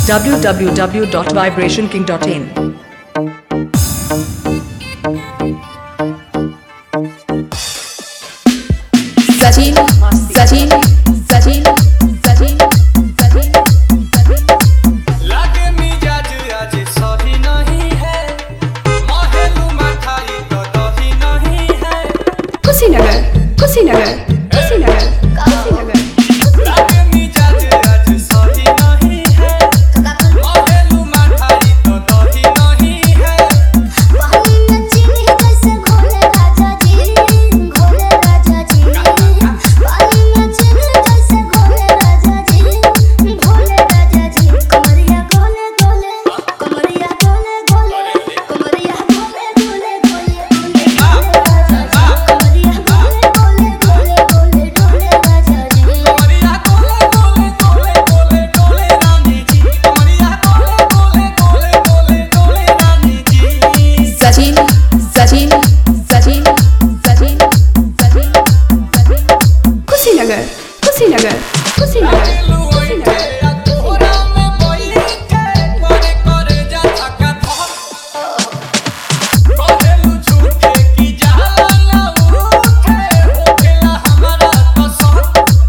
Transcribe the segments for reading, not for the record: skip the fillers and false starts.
www.vibrationking.in Sachin, Sachin, Sachin, Sachin, Sachin, Sachin. लागे मिजाज आज सही नहीं है, महलू मठाई तो दही नहीं है। कुशीनगर, कुशीनगर, कुशीनगर, कुशीनगर. लागे मिजाज आज सही नहीं है, महलू मठाई तो दही नहीं है। पानी में चीनी जैसे घोले राजा जी, घोले राजा जी। पानी में चीनी जैसे घोले राजा जी, घोले राजा जी। कमरिया गोले गोले, कमरिया गोले गोले, कमरिया गोले गोले गोले गोले राजा जी। कमरिया गोले गोले गोले गोले डोले राजा जी। कमरिया गोले गोले गोले गोले डोले रानी जी, कमरिया गोले गोले गोले गोले डोले रानी जी। Sachin, Sachin, Sachin, Sachin, Sachin, Sachin. Kushinagar, Kushinagar, Kushinagar, Kushinagar. तोरा में बोली के करे करे जा थका थक कहेलू झूठे की जाला ना उठे होखेला हमारा तो शौक।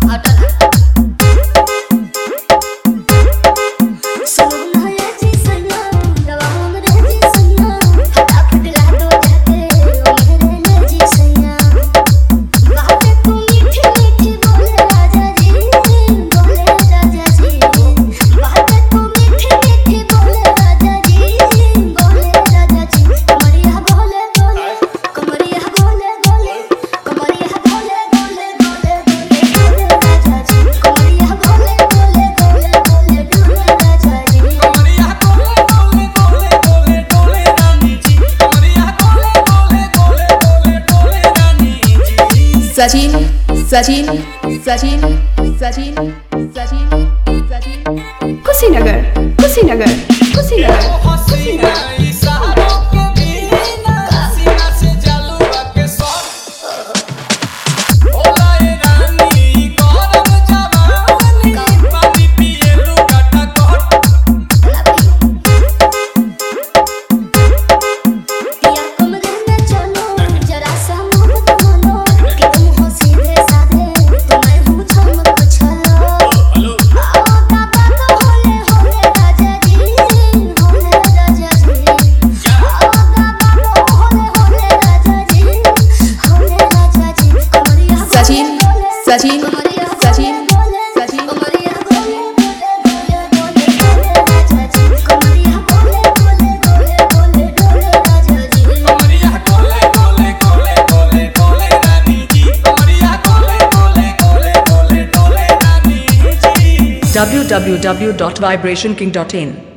सुनो ये जी सैया, दवा हमरे जी सैया, फटाफट ला दो जाके ओ मेरे ले जी सैया। बातें तू मीठी मीठी बोले राजा जी, बोले राजा जी। बातें तू मीठी मीठी बोले राजा जी, बोले राजा जी। कमरिया बोले बोले, कमरिया बोले बोले, कमरिया बोले बोले बोले बोले बोले राजा जी। कमरिया बोले बोले बोले बोले बोले राजा जी। कमरिया गोले गोले गोले गोले डोले रानी जी, कमरिया गोले गोले गोले गोले डोले रानी जी। Sachin, Sachin, Sachin, Sachin, Sachin, Sachin. Kushinagar, Kushinagar, Kushinagar, हसीना इशारों के बिना सीना से जलवा के शौक। ओला ए रानी गरम जवानी, पानी पिएलू काटा कोट। यार कमरे में चलो, जरा सा मोहब्बत मानो, कि तुम हो सीधे साधे, तो मैं हूँ चमक छलो। आओ बाबा तो होले होले राजा जी, होले राजा जी। आओ बाबा तो होले होले राजा जी, होले राजा जी। कमरिया Sachin, Sachin, कमरिया Sachin, बोले, Sachin. कमरिया बोले बोले बोले बोले राजा जी। कमरिया बोले बोले बोले बोले बोले राजा जी। कमरिया गोले गोले गोले गोले डोले रानी जी, कमरिया गोले गोले गोले गोले डोले रानी जी। www.vibrationking.in